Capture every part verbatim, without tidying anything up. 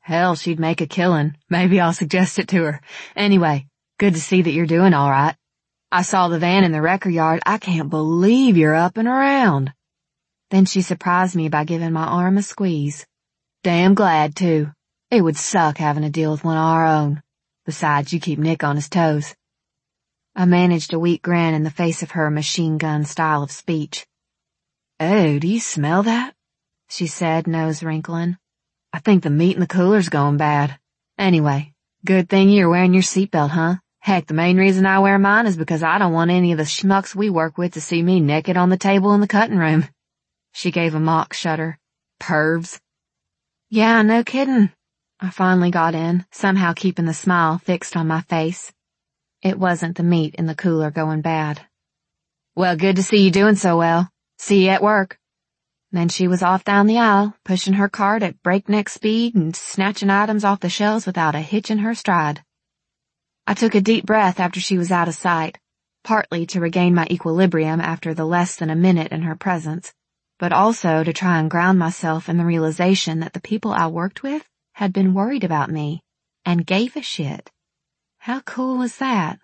Hell, she'd make a killing. Maybe I'll suggest it to her. Anyway, good to see that you're doing all right. I saw the van in the wrecker yard. I can't believe you're up and around. Then she surprised me by giving my arm a squeeze. Damn glad, too. It would suck having to deal with one of our own. Besides, you keep Nick on his toes. I managed a weak grin in the face of her machine gun style of speech. Oh, do you smell that? She said, nose wrinkling. I think the meat in the cooler's going bad. Anyway, good thing you're wearing your seatbelt, huh? Heck, the main reason I wear mine is because I don't want any of the schmucks we work with to see me naked on the table in the cutting room. She gave a mock shudder. Pervs. Yeah, no kidding. I finally got in, somehow keeping the smile fixed on my face. It wasn't the meat in the cooler going bad. Well, good to see you doing so well. See you at work. Then she was off down the aisle, pushing her cart at breakneck speed and snatching items off the shelves without a hitch in her stride. I took a deep breath after she was out of sight, partly to regain my equilibrium after the less than a minute in her presence, but also to try and ground myself in the realization that the people I worked with had been worried about me and gave a shit. How cool was that?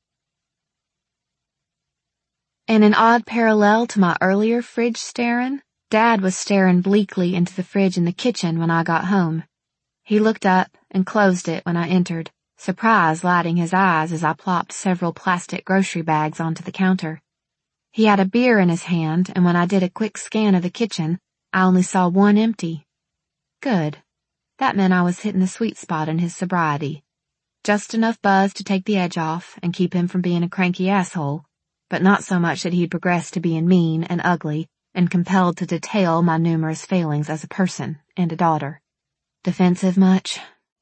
In an odd parallel to my earlier fridge staring, Dad was staring bleakly into the fridge in the kitchen when I got home. He looked up and closed it when I entered, surprise lighting his eyes as I plopped several plastic grocery bags onto the counter. He had a beer in his hand, and when I did a quick scan of the kitchen, I only saw one empty. Good. That meant I was hitting the sweet spot in his sobriety. Just enough buzz to take the edge off and keep him from being a cranky asshole, but not so much that he'd progressed to being mean and ugly and compelled to detail my numerous failings as a person and a daughter. Defensive much?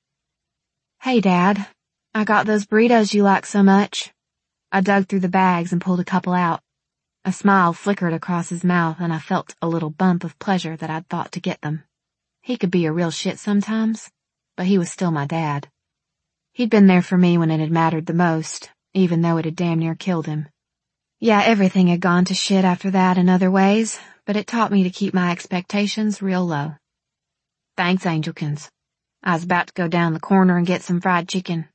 Hey, Dad. I got those burritos you like so much. I dug through the bags and pulled a couple out. A smile flickered across his mouth and I felt a little bump of pleasure that I'd thought to get them. He could be a real shit sometimes, but he was still my dad. He'd been there for me when it had mattered the most, even though it had damn near killed him. Yeah, everything had gone to shit after that in other ways, but it taught me to keep my expectations real low. Thanks, Angelkins. I was about to go down the corner and get some fried chicken.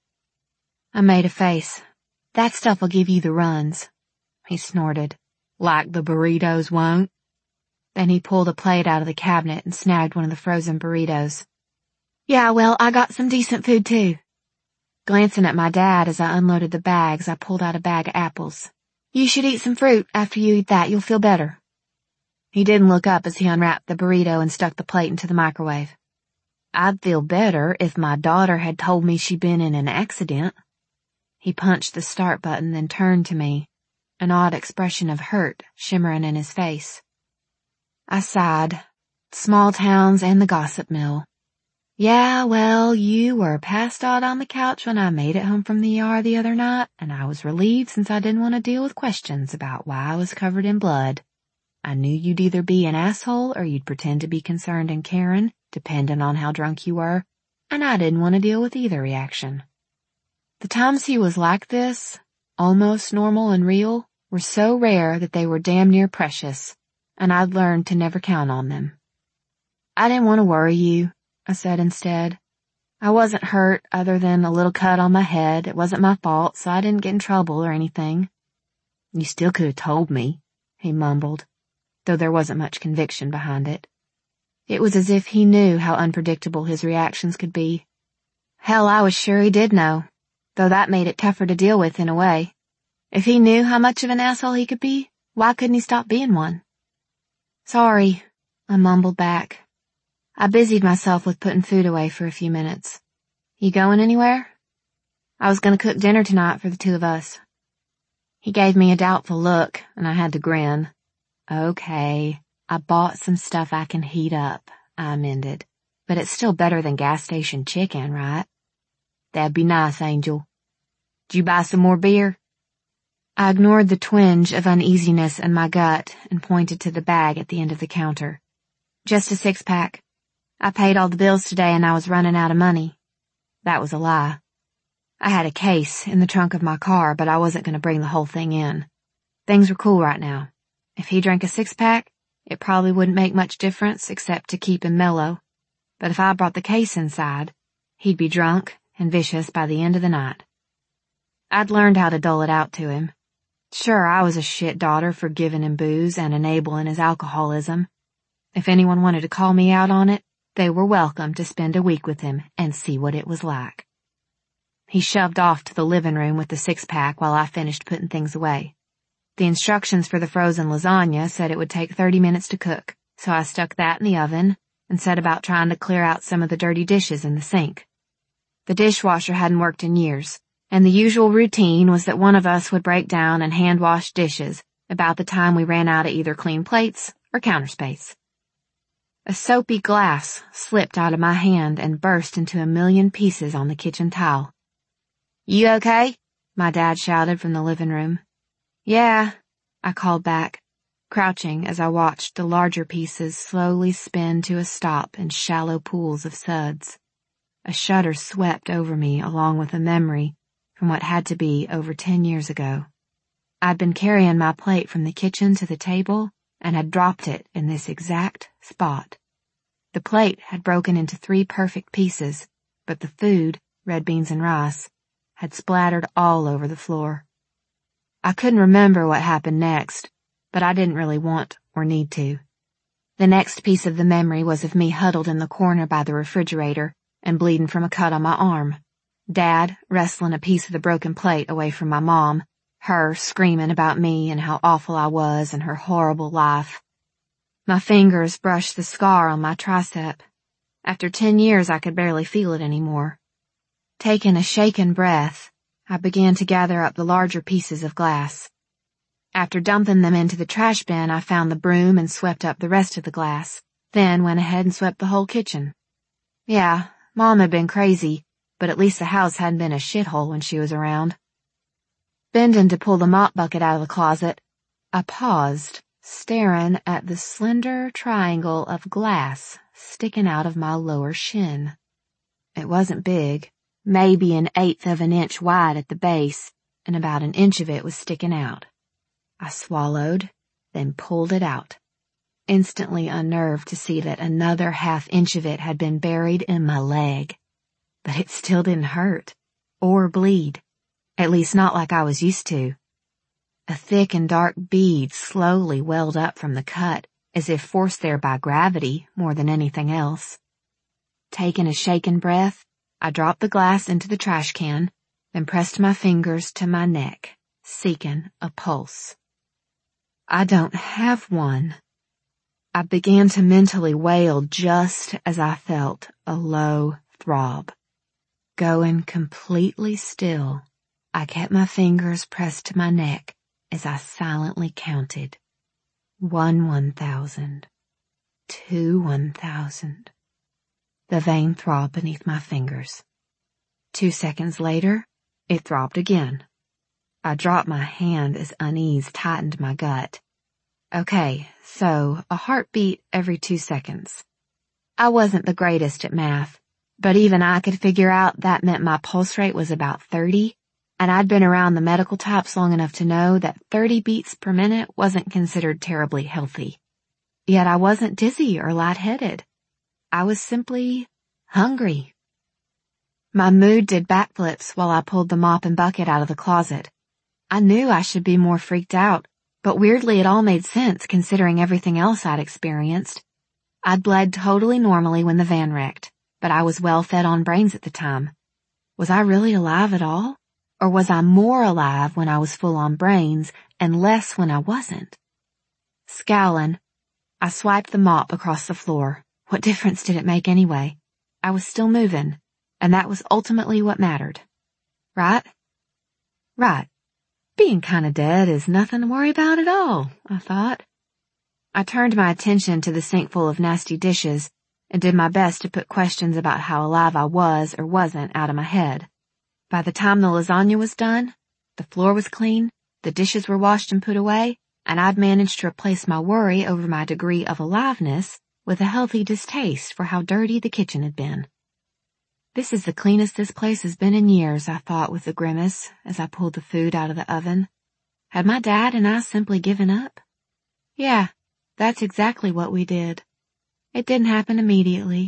I made a face. That stuff will give you the runs. He snorted. Like the burritos won't? Then he pulled a plate out of the cabinet and snagged one of the frozen burritos. Yeah, well, I got some decent food too. Glancing at my dad as I unloaded the bags, I pulled out a bag of apples. You should eat some fruit. After you eat that, you'll feel better. He didn't look up as he unwrapped the burrito and stuck the plate into the microwave. I'd feel better if my daughter had told me she'd been in an accident. He punched the start button, then turned to me, an odd expression of hurt shimmering in his face. I sighed. Small towns and the gossip mill. Yeah, well, you were passed out on the couch when I made it home from the E R the other night, and I was relieved since I didn't want to deal with questions about why I was covered in blood. I knew you'd either be an asshole or you'd pretend to be concerned and caring, depending on how drunk you were, and I didn't want to deal with either reaction. The times he was like this, almost normal and real, were so rare that they were damn near precious, and I'd learned to never count on them. I didn't want to worry you, I said instead. I wasn't hurt other than a little cut on my head. It wasn't my fault, so I didn't get in trouble or anything. You still could have told me, he mumbled, though there wasn't much conviction behind it. It was as if he knew how unpredictable his reactions could be. Hell, I was sure he did know, though that made it tougher to deal with in a way. If he knew how much of an asshole he could be, why couldn't he stop being one? Sorry, I mumbled back. I busied myself with putting food away for a few minutes. You going anywhere? I was going to cook dinner tonight for the two of us. He gave me a doubtful look, and I had to grin. Okay, I bought some stuff I can heat up, I amended. But it's still better than gas station chicken, right? That'd be nice, Angel. Did you buy some more beer? I ignored the twinge of uneasiness in my gut and pointed to the bag at the end of the counter. Just a six-pack. I paid all the bills today and I was running out of money. That was a lie. I had a case in the trunk of my car, but I wasn't going to bring the whole thing in. Things were cool right now. If he drank a six-pack, it probably wouldn't make much difference except to keep him mellow. But if I brought the case inside, He'd be drunk and vicious by the end of the night. I'd learned how to dole it out to him. Sure, I was a shit daughter for giving him booze and enabling his alcoholism. If anyone wanted to call me out on it, they were welcome to spend a week with him and see what it was like. He shoved off to the living room with the six-pack while I finished putting things away. The instructions for the frozen lasagna said it would take thirty minutes to cook, so I stuck that in the oven and set about trying to clear out some of the dirty dishes in the sink. The dishwasher hadn't worked in years, and the usual routine was that one of us would break down and hand-wash dishes about the time we ran out of either clean plates or counter space. A soapy glass slipped out of my hand and burst into a million pieces on the kitchen tile. "You okay?" my dad shouted from the living room. "Yeah," I called back, crouching as I watched the larger pieces slowly spin to a stop in shallow pools of suds. A shudder swept over me along with a memory from what had to be over ten years ago. I'd been carrying my plate from the kitchen to the table and had dropped it in this exact spot. The plate had broken into three perfect pieces, but the food, red beans and rice, had splattered all over the floor. I couldn't remember what happened next, but I didn't really want or need to. The next piece of the memory was of me huddled in the corner by the refrigerator and bleeding from a cut on my arm. Dad wrestling a piece of the broken plate away from my mom, her screaming about me and how awful I was and her horrible life. My fingers brushed the scar on my tricep. After ten years, I could barely feel it anymore. Taking a shaken breath, I began to gather up the larger pieces of glass. After dumping them into the trash bin, I found the broom and swept up the rest of the glass, then went ahead and swept the whole kitchen. Yeah, Mom had been crazy, but at least the house hadn't been a shithole when she was around. Bending to pull the mop bucket out of the closet, I paused, staring at the slender triangle of glass sticking out of my lower shin. It wasn't big, maybe an eighth of an inch wide at the base, and about an inch of it was sticking out. I swallowed, then pulled it out, instantly unnerved to see that another half inch of it had been buried in my leg. But it still didn't hurt, or bleed, at least not like I was used to. A thick and dark bead slowly welled up from the cut, as if forced there by gravity more than anything else. Taking a shaken breath, I dropped the glass into the trash can, then pressed my fingers to my neck, seeking a pulse. I don't have one. I began to mentally wail just as I felt a low throb. Going completely still, I kept my fingers pressed to my neck as I silently counted. One one thousand. Two one thousand. The vein throbbed beneath my fingers. Two seconds later, it throbbed again. I dropped my hand as unease tightened my gut. Okay, so a heartbeat every two seconds. I wasn't the greatest at math, but even I could figure out that meant my pulse rate was about thirty, and I'd been around the medical types long enough to know that thirty beats per minute wasn't considered terribly healthy. Yet I wasn't dizzy or lightheaded. I was simply hungry. My mood did backflips while I pulled the mop and bucket out of the closet. I knew I should be more freaked out, but weirdly it all made sense considering everything else I'd experienced. I'd bled totally normally when the van wrecked, but I was well fed on brains at the time. Was I really alive at all? Or was I more alive when I was full on brains and less when I wasn't? Scowling, I swiped the mop across the floor. What difference did it make anyway? I was still moving, and that was ultimately what mattered. Right? Right. Being kinda dead is nothing to worry about at all, I thought. I turned my attention to the sink full of nasty dishes and did my best to put questions about how alive I was or wasn't out of my head. By the time the lasagna was done, the floor was clean, the dishes were washed and put away, and I'd managed to replace my worry over my degree of aliveness with a healthy distaste for how dirty the kitchen had been. This is the cleanest this place has been in years, I thought with a grimace as I pulled the food out of the oven. Had my dad and I simply given up? Yeah, that's exactly what we did. It didn't happen immediately,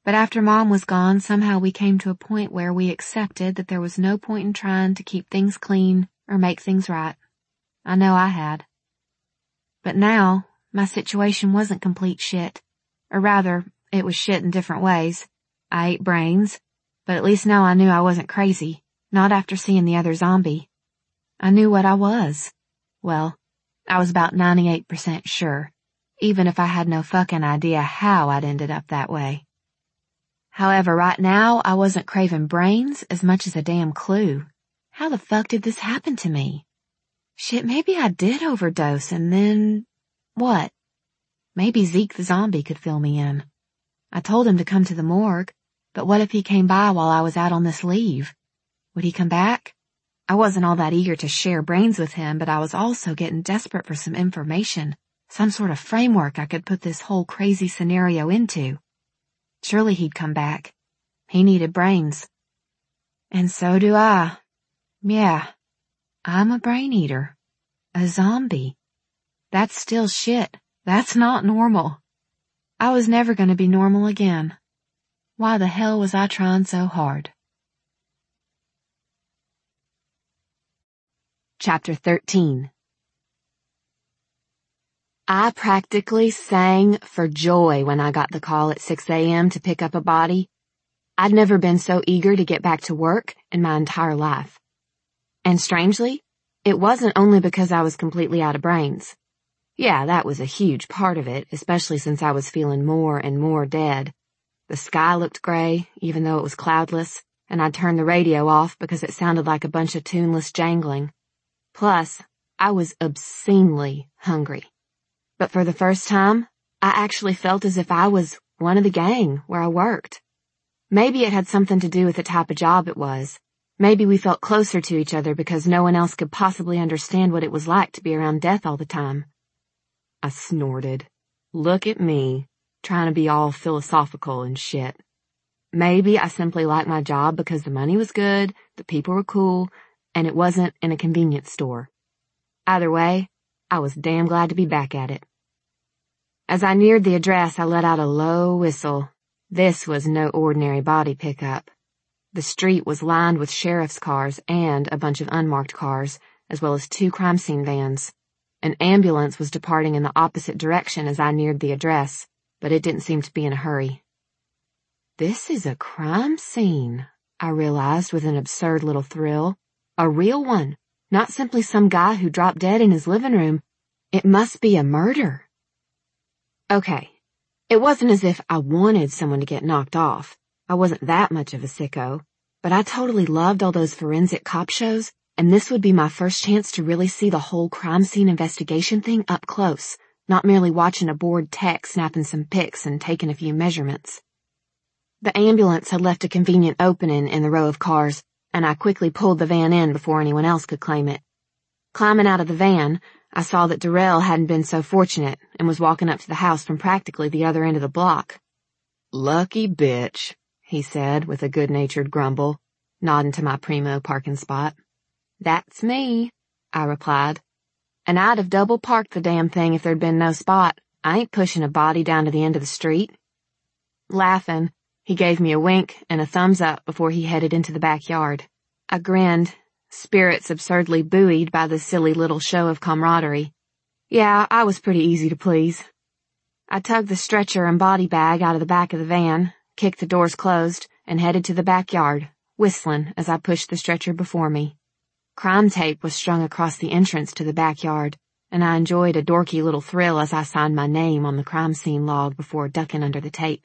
But after Mom was gone, somehow we came to a point where we accepted that there was no point in trying to keep things clean or make things right. I know I had. But now, my situation wasn't complete shit. Or rather, it was shit in different ways. I ate brains, but at least now I knew I wasn't crazy, not after seeing the other zombie. I knew what I was. Well, I was about ninety-eight percent sure, even if I had no fucking idea how I'd ended up that way. However, right now, I wasn't craving brains as much as a damn clue. How the fuck did this happen to me? Shit, maybe I did overdose and then... what? Maybe Zeke the zombie could fill me in. I told him to come to the morgue, but what if he came by while I was out on this leave? Would he come back? I wasn't all that eager to share brains with him, but I was also getting desperate for some information, some sort of framework I could put this whole crazy scenario into. Surely he'd come back. He needed brains. And so do I. Yeah, I'm a brain eater. A zombie. That's still shit. That's not normal. I was never going to be normal again. Why the hell was I trying so hard? Chapter thirteen. I practically sang for joy when I got the call at six a.m. to pick up a body. I'd never been so eager to get back to work in my entire life. And strangely, it wasn't only because I was completely out of brains. Yeah, that was a huge part of it, especially since I was feeling more and more dead. The sky looked gray, even though it was cloudless, and I'd turned the radio off because it sounded like a bunch of tuneless jangling. Plus, I was obscenely hungry. But for the first time, I actually felt as if I was one of the gang where I worked. Maybe it had something to do with the type of job it was. Maybe we felt closer to each other because no one else could possibly understand what it was like to be around death all the time. I snorted. Look at me, trying to be all philosophical and shit. Maybe I simply liked my job because the money was good, the people were cool, and it wasn't in a convenience store. Either way, I was damn glad to be back at it. As I neared the address, I let out a low whistle. This was no ordinary body pickup. The street was lined with sheriff's cars and a bunch of unmarked cars, as well as two crime scene vans. An ambulance was departing in the opposite direction as I neared the address, but it didn't seem to be in a hurry. This is a crime scene, I realized with an absurd little thrill. A real one, not simply some guy who dropped dead in his living room. It must be a murder. Okay, it wasn't as if I wanted someone to get knocked off. I wasn't that much of a sicko, but I totally loved all those forensic cop shows, and this would be my first chance to really see the whole crime scene investigation thing up close, not merely watching a bored tech snapping some pics and taking a few measurements. The ambulance had left a convenient opening in the row of cars, and I quickly pulled the van in before anyone else could claim it. Climbing out of the van, I saw that Darrell hadn't been so fortunate and was walking up to the house from practically the other end of the block. "Lucky bitch," he said with a good-natured grumble, nodding to my primo parking spot. "That's me," I replied. "And I'd have double parked the damn thing if there'd been no spot. I ain't pushing a body down to the end of the street." Laughing, he gave me a wink and a thumbs up before he headed into the backyard. I grinned, spirits absurdly buoyed by the silly little show of camaraderie. Yeah, I was pretty easy to please. I tugged the stretcher and body bag out of the back of the van, kicked the doors closed, and headed to the backyard, whistling as I pushed the stretcher before me. Crime tape was strung across the entrance to the backyard, and I enjoyed a dorky little thrill as I signed my name on the crime scene log before ducking under the tape.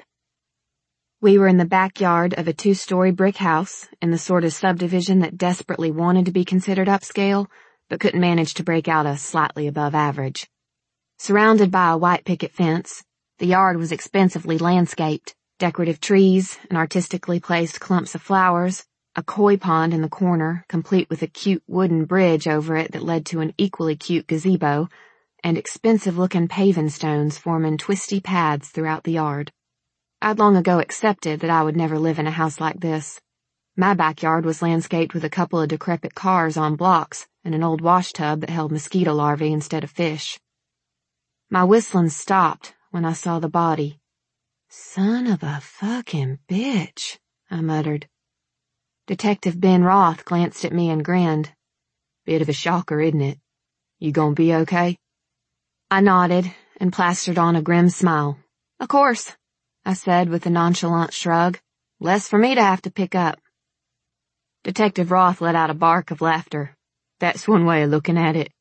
We were in the backyard of a two-story brick house in the sort of subdivision that desperately wanted to be considered upscale, but couldn't manage to break out a slightly above average. Surrounded by a white picket fence, the yard was expensively landscaped, decorative trees and artistically placed clumps of flowers, a koi pond in the corner, complete with a cute wooden bridge over it that led to an equally cute gazebo, and expensive-looking paving stones forming twisty paths throughout the yard. I'd long ago accepted that I would never live in a house like this. My backyard was landscaped with a couple of decrepit cars on blocks and an old wash tub that held mosquito larvae instead of fish. My whistling stopped when I saw the body. Son of a fucking bitch, I muttered. Detective Ben Roth glanced at me and grinned. Bit of a shocker, isn't it? You gonna be okay? I nodded and plastered on a grim smile. Of course, I said with a nonchalant shrug. Less for me to have to pick up. Detective Roth let out a bark of laughter. That's one way of looking at it.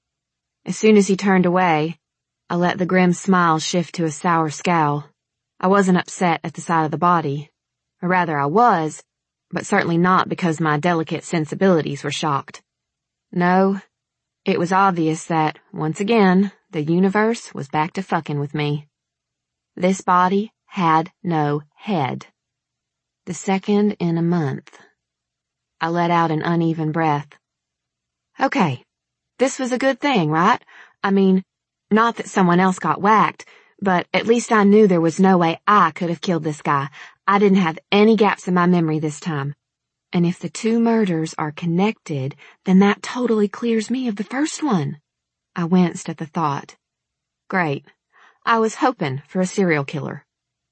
As soon as he turned away, I let the grim smile shift to a sour scowl. I wasn't upset at the sight of the body. Or rather, I was, but certainly not because my delicate sensibilities were shocked. No, it was obvious that, once again, the universe was back to fucking with me. This body had no head. The second in a month. I let out an uneven breath. Okay, this was a good thing, right? I mean, not that someone else got whacked, but at least I knew there was no way I could have killed this guy. I didn't have any gaps in my memory this time. And if the two murders are connected, then that totally clears me of the first one. I winced at the thought. Great. I was hoping for a serial killer.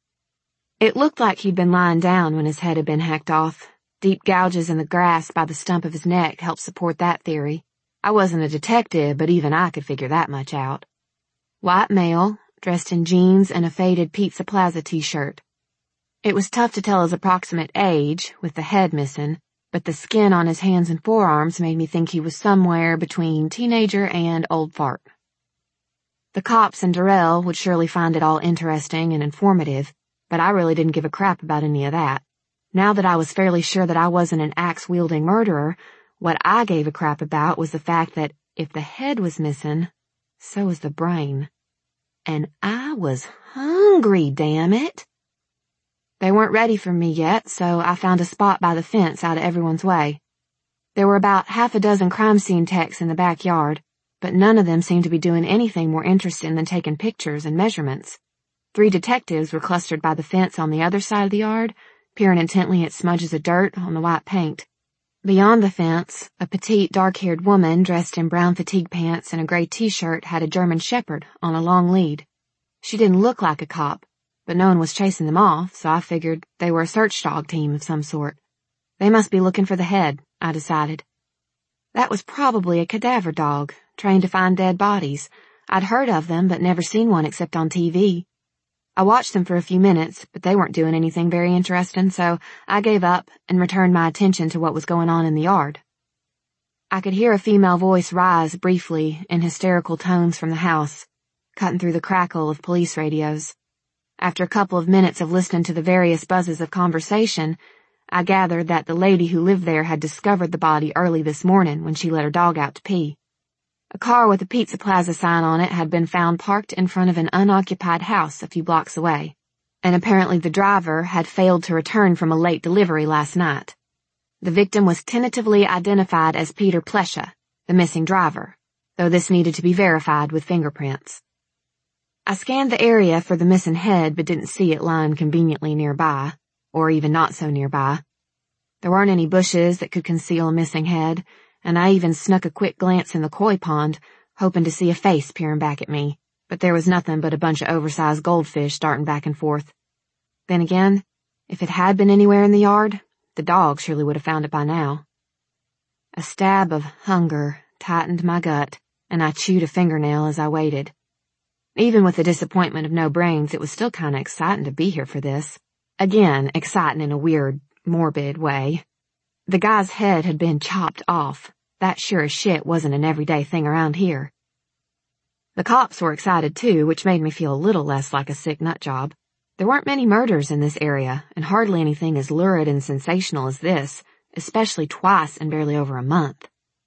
It looked like he'd been lying down when his head had been hacked off. Deep gouges in the grass by the stump of his neck helped support that theory. I wasn't a detective, but even I could figure that much out. White male, dressed in jeans and a faded Pizza Plaza t-shirt. It was tough to tell his approximate age, with the head missing, but the skin on his hands and forearms made me think he was somewhere between teenager and old fart. The cops and Darrell would surely find it all interesting and informative, but I really didn't give a crap about any of that. Now that I was fairly sure that I wasn't an axe-wielding murderer, what I gave a crap about was the fact that if the head was missing, so was the brain. And I was hungry, damn it. They weren't ready for me yet, so I found a spot by the fence out of everyone's way. There were about half a dozen crime scene techs in the backyard, but none of them seemed to be doing anything more interesting than taking pictures and measurements. Three detectives were clustered by the fence on the other side of the yard, peering intently at smudges of dirt on the white paint. Beyond the fence, a petite, dark-haired woman dressed in brown fatigue pants and a gray t-shirt had a German shepherd on a long lead. She didn't look like a cop, but no one was chasing them off, so I figured they were a search dog team of some sort. They must be looking for the head, I decided. That was probably a cadaver dog, trained to find dead bodies. I'd heard of them, but never seen one except on T V. I watched them for a few minutes, but they weren't doing anything very interesting, so I gave up and returned my attention to what was going on in the yard. I could hear a female voice rise briefly in hysterical tones from the house, cutting through the crackle of police radios. After a couple of minutes of listening to the various buzzes of conversation, I gathered that the lady who lived there had discovered the body early this morning when she let her dog out to pee. A car with a Pizza Plaza sign on it had been found parked in front of an unoccupied house a few blocks away, and apparently the driver had failed to return from a late delivery last night. The victim was tentatively identified as Peter Plesha, the missing driver, though this needed to be verified with fingerprints. I scanned the area for the missing head but didn't see it lying conveniently nearby, or even not so nearby. There weren't any bushes that could conceal a missing head, and I even snuck a quick glance in the koi pond, hoping to see a face peering back at me, but there was nothing but a bunch of oversized goldfish darting back and forth. Then again, if it had been anywhere in the yard, the dog surely would have found it by now. A stab of hunger tightened my gut, and I chewed a fingernail as I waited. Even with the disappointment of no brains, it was still kinda exciting to be here for this. Again, exciting in a weird, morbid way. The guy's head had been chopped off. That sure as shit wasn't an everyday thing around here. The cops were excited too, which made me feel a little less like a sick nut job. There weren't many murders in this area, and hardly anything as lurid and sensational as this, especially twice in barely over a month.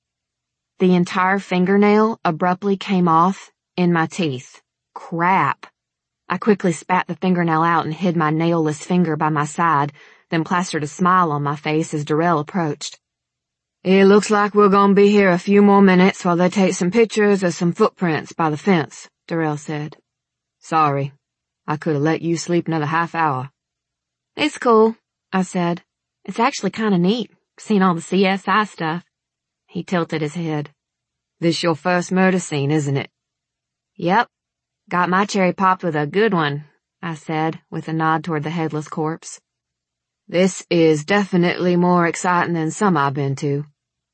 The entire fingernail abruptly came off in my teeth. Crap. I quickly spat the fingernail out and hid my nailless finger by my side, then plastered a smile on my face as Darrell approached. It looks like we're gonna be here a few more minutes while they take some pictures of some footprints by the fence, Darrell said. Sorry. I could have let you sleep another half hour. It's cool, I said. It's actually kinda neat, seeing all the C S I stuff. He tilted his head. This your first murder scene, isn't it? Yep. Got my cherry popped with a good one. I said, with a nod toward the headless corpse. This is definitely more exciting than some I've been to.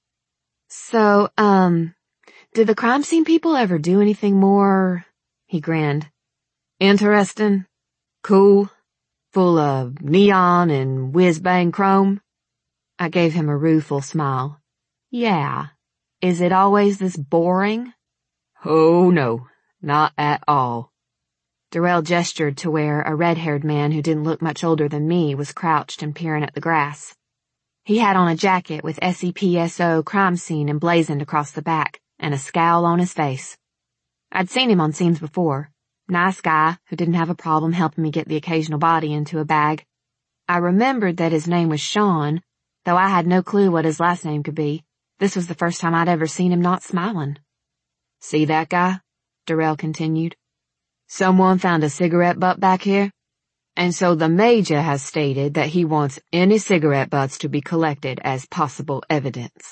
So, um, did the crime scene people ever do anything more? He grinned. Interesting? Cool? Full of neon and whiz-bang chrome? I gave him a rueful smile. Yeah. Is it always this boring? Oh, no. Not at all. Darrell gestured to where a red-haired man who didn't look much older than me was crouched and peering at the grass. He had on a jacket with S E P S O crime scene emblazoned across the back and a scowl on his face. I'd seen him on scenes before. Nice guy who didn't have a problem helping me get the occasional body into a bag. I remembered that his name was Sean, though I had no clue what his last name could be. This was the first time I'd ever seen him not smiling. See that guy? Darrell continued. Someone found a cigarette butt back here, and so the Major has stated that he wants any cigarette butts to be collected as possible evidence.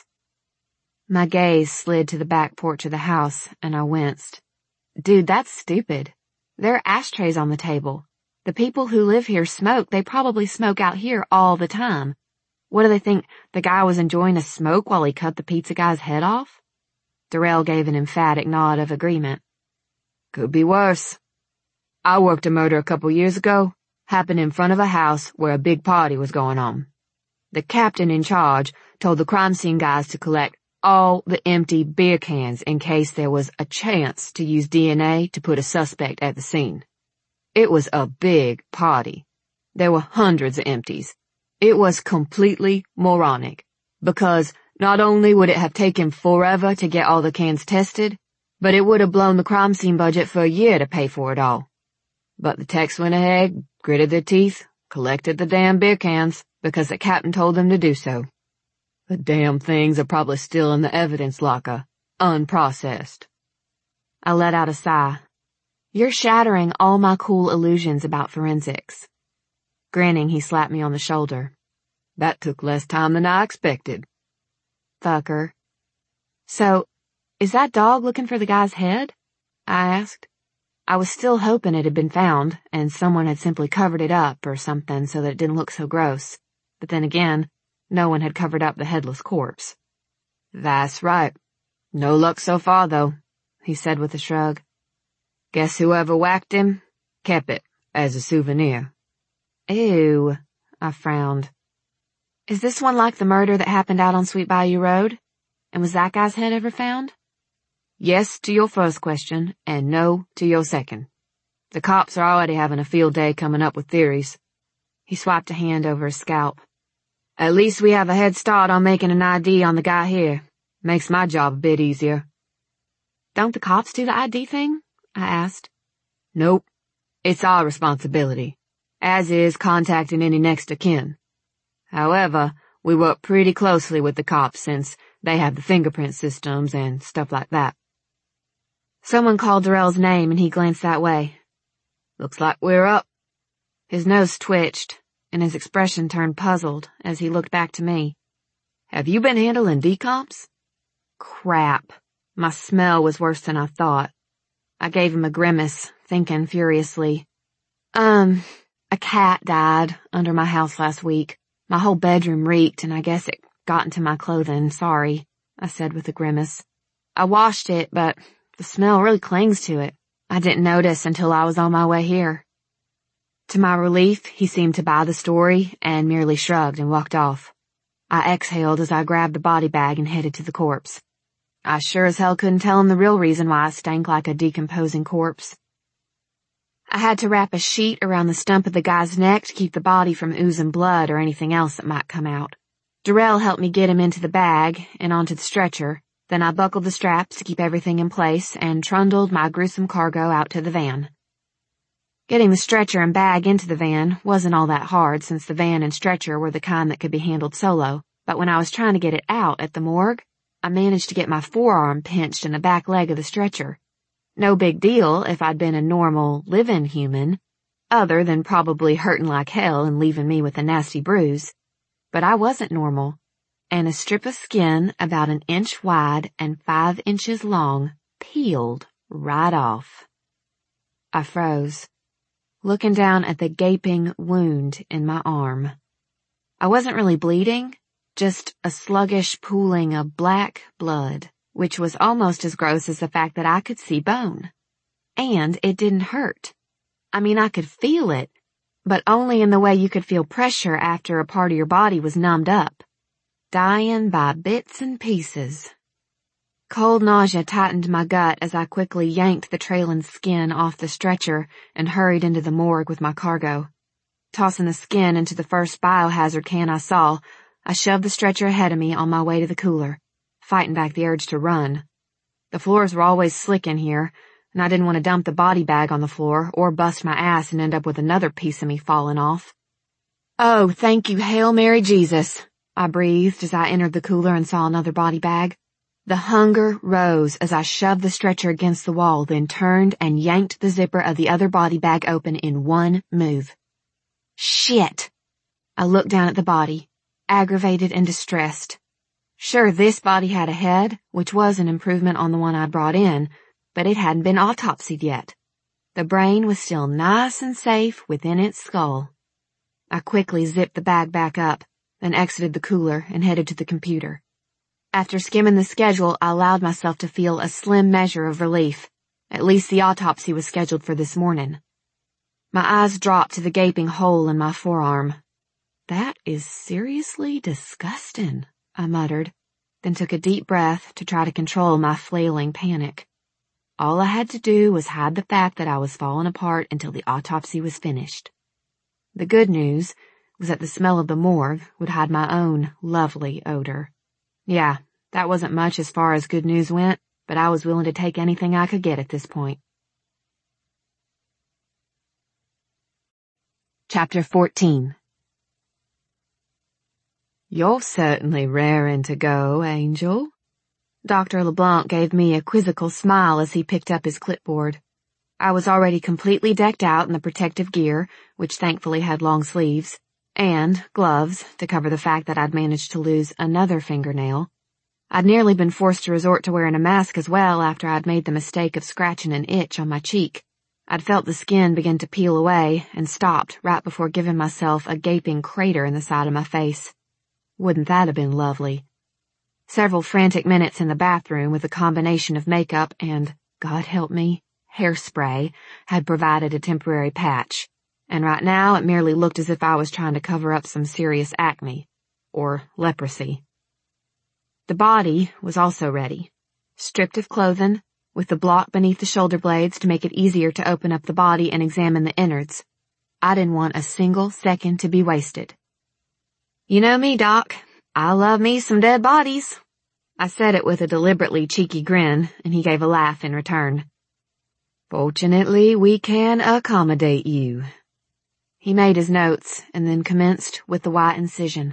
My gaze slid to the back porch of the house, and I winced. Dude, that's stupid. There are ashtrays on the table. The people who live here smoke. They probably smoke out here all the time. What do they think, the guy was enjoying a smoke while he cut the pizza guy's head off? Darrell gave an emphatic nod of agreement. Could be worse. I worked a murder a couple years ago. Happened in front of a house where a big party was going on. The captain in charge told the crime scene guys to collect all the empty beer cans in case there was a chance to use D N A to put a suspect at the scene. It was a big party. There were hundreds of empties. It was completely moronic, because not only would it have taken forever to get all the cans tested, but it would have blown the crime scene budget for a year to pay for it all. But the techs went ahead, gritted their teeth, collected the damn beer cans, because the captain told them to do so. The damn things are probably still in the evidence locker, unprocessed. I let out a sigh. You're shattering all my cool illusions about forensics. Grinning, he slapped me on the shoulder. That took less time than I expected. Fucker. So, is that dog looking for the guy's head? I asked. I was still hoping it had been found, and someone had simply covered it up or something so that it didn't look so gross. But then again, no one had covered up the headless corpse. That's right. No luck so far, though, he said with a shrug. Guess whoever whacked him kept it as a souvenir. Ew, I frowned. Is this one like the murder that happened out on Sweet Bayou Road? And was that guy's head ever found? Yes to your first question, and no to your second. The cops are already having a field day coming up with theories. He swiped a hand over his scalp. At least we have a head start on making an I D on the guy here. Makes my job a bit easier. Don't the cops do the I D thing? I asked. Nope. It's our responsibility, as is contacting any next of kin. However, we work pretty closely with the cops since they have the fingerprint systems and stuff like that. Someone called Darrell's name and he glanced that way. Looks like we're up. His nose twitched, and his expression turned puzzled as he looked back to me. Have you been handling decomps? Crap. My smell was worse than I thought. I gave him a grimace, thinking furiously. Um, a cat died under my house last week. My whole bedroom reeked, and I guess it got into my clothing. Sorry, I said with a grimace. I washed it, but the smell really clings to it. I didn't notice until I was on my way here. To my relief, he seemed to buy the story and merely shrugged and walked off. I exhaled as I grabbed the body bag and headed to the corpse. I sure as hell couldn't tell him the real reason why I stank like a decomposing corpse. I had to wrap a sheet around the stump of the guy's neck to keep the body from oozing blood or anything else that might come out. Darrell helped me get him into the bag and onto the stretcher. Then I buckled the straps to keep everything in place and trundled my gruesome cargo out to the van. Getting the stretcher and bag into the van wasn't all that hard since the van and stretcher were the kind that could be handled solo, but when I was trying to get it out at the morgue, I managed to get my forearm pinched in the back leg of the stretcher. No big deal if I'd been a normal, living human, other than probably hurting like hell and leaving me with a nasty bruise. But I wasn't normal, and a strip of skin about an inch wide and five inches long peeled right off. I froze. looking down at the gaping wound in my arm. I wasn't really bleeding, just a sluggish pooling of black blood, which was almost as gross as the fact that I could see bone. And it didn't hurt. I mean, I could feel it, but only in the way you could feel pressure after a part of your body was numbed up. Dying by bits and pieces. Cold nausea tightened my gut as I quickly yanked the trailing skin off the stretcher and hurried into the morgue with my cargo. Tossing the skin into the first biohazard can I saw, I shoved the stretcher ahead of me on my way to the cooler, fighting back the urge to run. The floors were always slick in here, and I didn't want to dump the body bag on the floor or bust my ass and end up with another piece of me falling off. "Oh, thank you, Hail Mary Jesus," I breathed as I entered the cooler and saw another body bag. The hunger rose as I shoved the stretcher against the wall, then turned and yanked the zipper of the other body bag open in one move. Shit! I looked down at the body, aggravated and distressed. Sure, this body had a head, which was an improvement on the one I brought in, but it hadn't been autopsied yet. The brain was still nice and safe within its skull. I quickly zipped the bag back up, then exited the cooler and headed to the computer. After skimming the schedule, I allowed myself to feel a slim measure of relief. At least the autopsy was scheduled for this morning. My eyes dropped to the gaping hole in my forearm. "That is seriously disgusting," I muttered, then took a deep breath to try to control my flailing panic. All I had to do was hide the fact that I was falling apart until the autopsy was finished. The good news was that the smell of the morgue would hide my own lovely odor. Yeah, that wasn't much as far as good news went, but I was willing to take anything I could get at this point. Chapter fourteen. "You're certainly raring to go, Angel." Doctor LeBlanc gave me a quizzical smile as he picked up his clipboard. I was already completely decked out in the protective gear, which thankfully had long sleeves, and gloves to cover the fact that I'd managed to lose another fingernail. I'd nearly been forced to resort to wearing a mask as well after I'd made the mistake of scratching an itch on my cheek. I'd felt the skin begin to peel away and stopped right before giving myself a gaping crater in the side of my face. Wouldn't that have been lovely? Several frantic minutes in the bathroom with a combination of makeup and, God help me, hairspray had provided a temporary patch, and right now it merely looked as if I was trying to cover up some serious acne, or leprosy. The body was also ready, stripped of clothing, with the block beneath the shoulder blades to make it easier to open up the body and examine the innards. I didn't want a single second to be wasted. "You know me, Doc. I love me some dead bodies." I said it with a deliberately cheeky grin, and he gave a laugh in return. "Fortunately, we can accommodate you." He made his notes and then commenced with the white incision.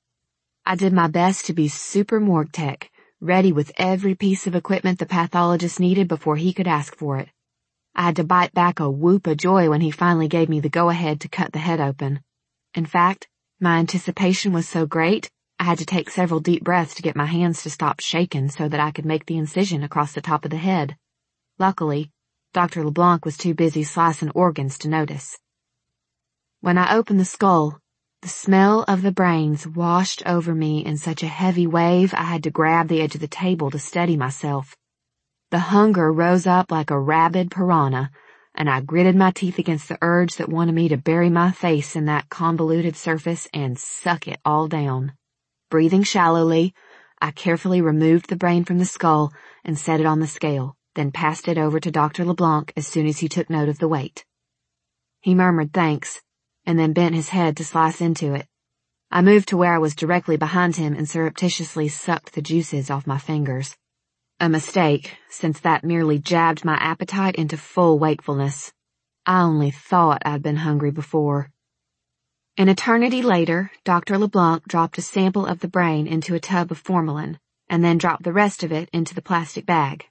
I did my best to be super morgue tech, ready with every piece of equipment the pathologist needed before he could ask for it. I had to bite back a whoop of joy when he finally gave me the go-ahead to cut the head open. In fact, my anticipation was so great, I had to take several deep breaths to get my hands to stop shaking so that I could make the incision across the top of the head. Luckily, Doctor LeBlanc was too busy slicing organs to notice. When I opened the skull, the smell of the brains washed over me in such a heavy wave I had to grab the edge of the table to steady myself. The hunger rose up like a rabid piranha, and I gritted my teeth against the urge that wanted me to bury my face in that convoluted surface and suck it all down. Breathing shallowly, I carefully removed the brain from the skull and set it on the scale, then passed it over to Doctor LeBlanc as soon as he took note of the weight. He murmured thanks, and then bent his head to slice into it. I moved to where I was directly behind him and surreptitiously sucked the juices off my fingers. A mistake, since that merely jabbed my appetite into full wakefulness. I only thought I'd been hungry before. An eternity later, Doctor LeBlanc dropped a sample of the brain into a tub of formalin, and then dropped the rest of it into the plastic bag.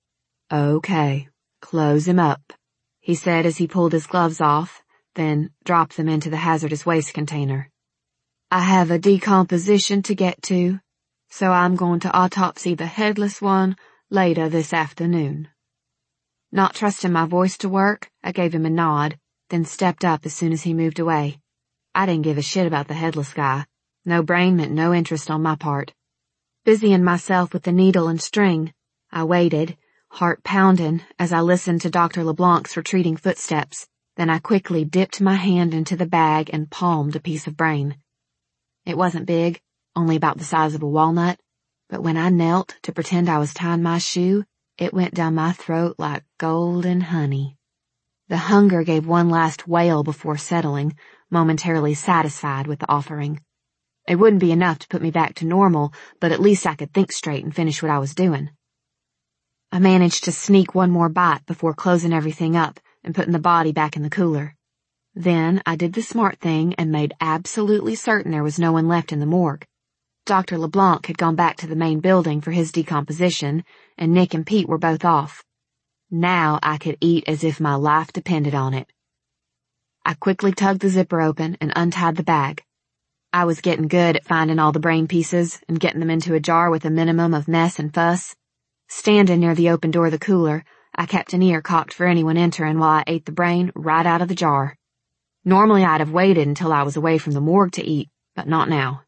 "Okay, close him up," he said as he pulled his gloves off, then dropped them into the hazardous waste container. "I have a decomposition to get to, so I'm going to autopsy the headless one later this afternoon." Not trusting my voice to work, I gave him a nod, then stepped up as soon as he moved away. I didn't give a shit about the headless guy. No brain meant no interest on my part. Busying myself with the needle and string, I waited, heart pounding, as I listened to Doctor LeBlanc's retreating footsteps. Then I quickly dipped my hand into the bag and palmed a piece of brain. It wasn't big, only about the size of a walnut, but when I knelt to pretend I was tying my shoe, it went down my throat like golden honey. The hunger gave one last wail before settling, momentarily satisfied with the offering. It wouldn't be enough to put me back to normal, but at least I could think straight and finish what I was doing. I managed to sneak one more bite before closing everything up and putting the body back in the cooler. Then I did the smart thing and made absolutely certain there was no one left in the morgue. Doctor LeBlanc had gone back to the main building for his decomposition, and Nick and Pete were both off. Now I could eat as if my life depended on it. I quickly tugged the zipper open and untied the bag. I was getting good at finding all the brain pieces and getting them into a jar with a minimum of mess and fuss. Standing near the open door of the cooler, I kept an ear cocked for anyone entering while I ate the brain right out of the jar. Normally I'd have waited until I was away from the morgue to eat, but not now.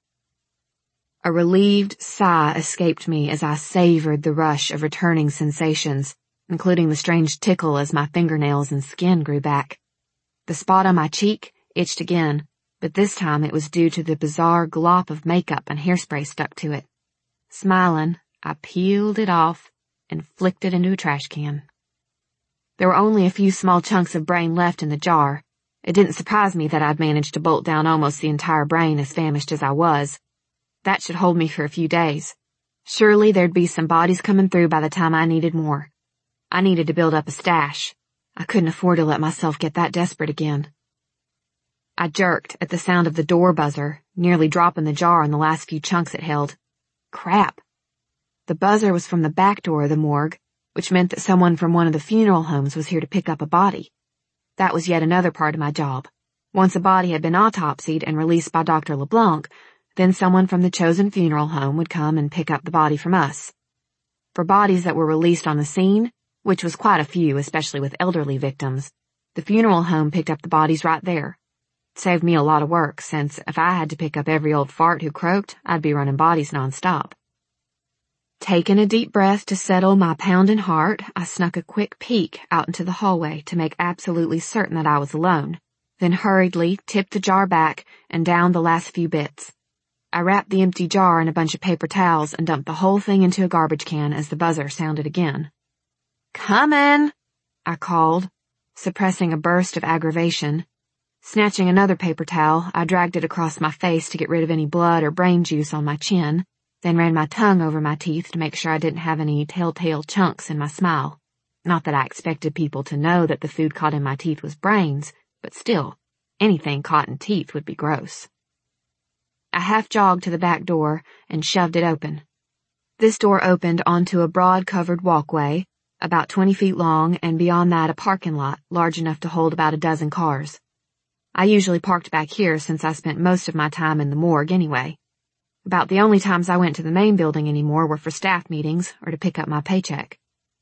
A relieved sigh escaped me as I savored the rush of returning sensations, including the strange tickle as my fingernails and skin grew back. The spot on my cheek itched again, but this time it was due to the bizarre glop of makeup and hairspray stuck to it. Smiling, I peeled it off and flicked it into a trash can. There were only a few small chunks of brain left in the jar. It didn't surprise me that I'd managed to bolt down almost the entire brain as famished as I was. That should hold me for a few days. Surely there'd be some bodies coming through by the time I needed more. I needed to build up a stash. I couldn't afford to let myself get that desperate again. I jerked at the sound of the door buzzer, nearly dropping the jar and the last few chunks it held. Crap. The buzzer was from the back door of the morgue, which meant that someone from one of the funeral homes was here to pick up a body. That was yet another part of my job. Once a body had been autopsied and released by Doctor LeBlanc, then someone from the chosen funeral home would come and pick up the body from us. For bodies that were released on the scene, which was quite a few, especially with elderly victims, the funeral home picked up the bodies right there. It saved me a lot of work, since if I had to pick up every old fart who croaked, I'd be running bodies nonstop. Taking a deep breath to settle my pounding heart, I snuck a quick peek out into the hallway to make absolutely certain that I was alone, then hurriedly tipped the jar back and down the last few bits. I wrapped the empty jar in a bunch of paper towels and dumped the whole thing into a garbage can as the buzzer sounded again. "Comin'," I called, suppressing a burst of aggravation. Snatching another paper towel, I dragged it across my face to get rid of any blood or brain juice on my chin, then ran my tongue over my teeth to make sure I didn't have any telltale chunks in my smile. Not that I expected people to know that the food caught in my teeth was brains, but still, anything caught in teeth would be gross. I half-jogged to the back door and shoved it open. This door opened onto a broad covered walkway, about twenty feet long, and beyond that a parking lot large enough to hold about a dozen cars. I usually parked back here since I spent most of my time in the morgue anyway. About the only times I went to the main building anymore were for staff meetings or to pick up my paycheck.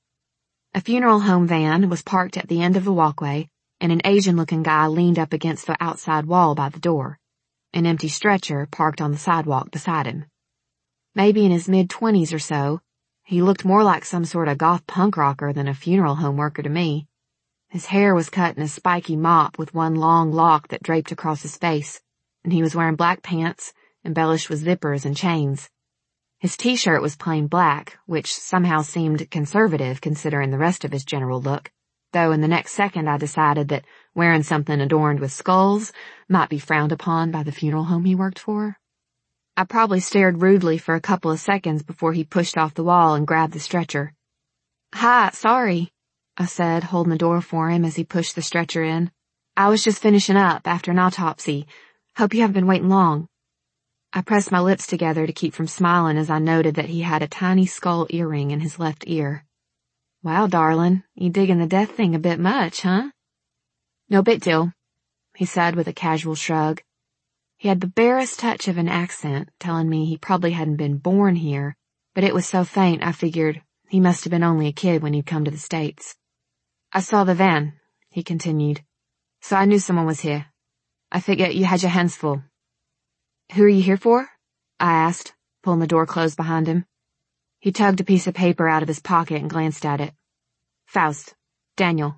A funeral home van was parked at the end of the walkway, and an Asian-looking guy leaned up against the outside wall by the door. An empty stretcher parked on the sidewalk beside him. Maybe in his mid-twenties or so, he looked more like some sort of goth punk rocker than a funeral home worker to me. His hair was cut in a spiky mop with one long lock that draped across his face, and he was wearing black pants, embellished with zippers and chains. His t-shirt was plain black, which somehow seemed conservative considering the rest of his general look, though in the next second I decided that wearing something adorned with skulls might be frowned upon by the funeral home he worked for. I probably stared rudely for a couple of seconds before he pushed off the wall and grabbed the stretcher. "Hi, sorry," I said, holding the door for him as he pushed the stretcher in. "I was just finishing up after an autopsy. Hope you haven't been waiting long." I pressed my lips together to keep from smiling as I noted that he had a tiny skull earring in his left ear. "Wow, darling, you digging the death thing a bit much, huh?" "No big deal," he said with a casual shrug. He had the barest touch of an accent, telling me he probably hadn't been born here, but it was so faint I figured he must have been only a kid when he'd come to the States. "I saw the van," he continued. So I knew someone was here. I figured you had your hands full. Who are you here for? I asked, pulling the door closed behind him. He tugged a piece of paper out of his pocket and glanced at it. Faust. Daniel.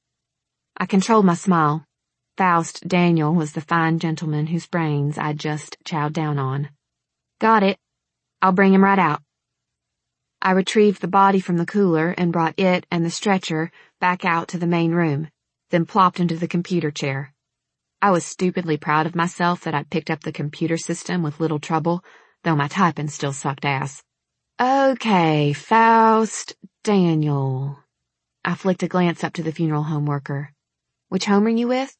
I controlled my smile. Faust Daniel was the fine gentleman whose brains I'd just chowed down on. Got it. I'll bring him right out. I retrieved the body from the cooler and brought it and the stretcher back out to the main room, then plopped into the computer chair. I was stupidly proud of myself that I'd picked up the computer system with little trouble, though my typing still sucked ass. Okay, Faust Daniel. I flicked a glance up to the funeral home worker. Which home are you with?